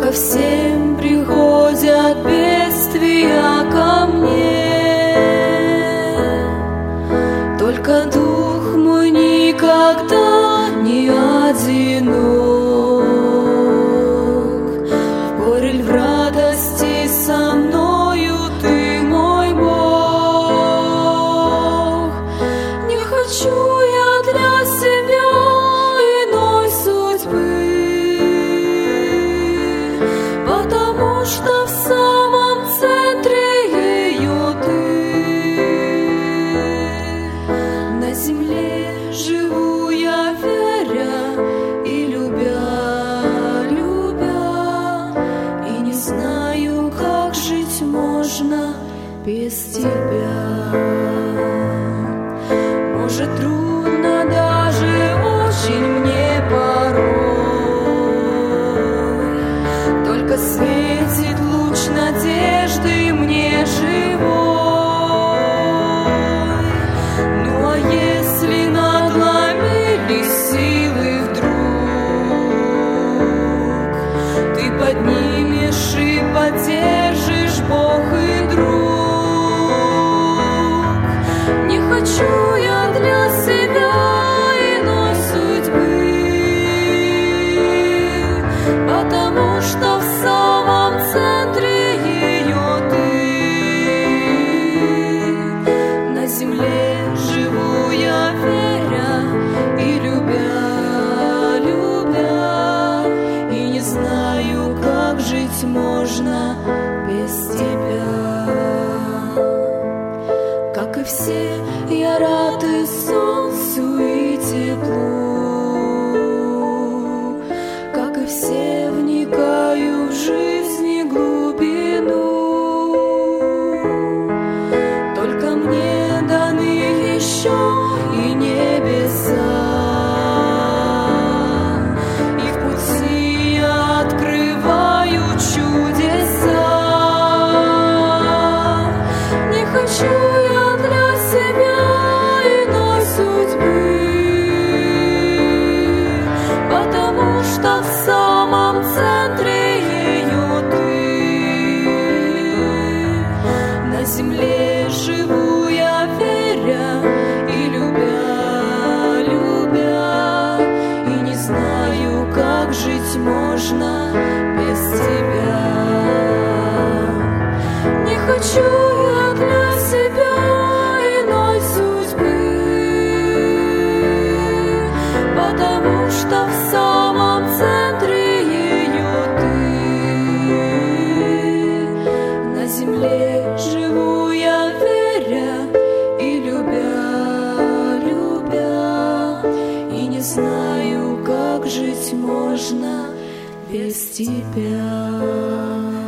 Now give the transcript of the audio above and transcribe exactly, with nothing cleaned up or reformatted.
ко всем приходят бедствия ко мне, только дух мой никогда не одинок. В горе ль в радости со мною ты, мой Бог. Не хочу я для себя иной судьбы, потому что в самом центре ее ты. На земле живу я, веря и любя, любя, и не знаю, как жить можно без тебя. Может, трудно даже очень мне порой, только светит луч надежды мне живой. Ну а если надломились силы вдруг, ты поднимешь и поддержишь, Бог и друг. Не хочу я для себя иной судьбы, потому что в самом центре ее ты. На земле живу я, веря и любя, любя, и не знаю, как жить можно без тебя. Как и все, я рад и солнцу, и теплу, как и все, вникаю в жизни глубину. Только мне даны еще и небеса, и в пути я открываю чудеса. Не хочу я для себя иной судьбы, потому что в самом центре ее ты. На земле живу я, веря и любя, любя, и не знаю, как жить можно без тебя. Не хочу я для себя иной судьбы, потому что в самом центре ее ты. На земле живу я, веря и любя, любя, и не знаю, как жить можно без тебя.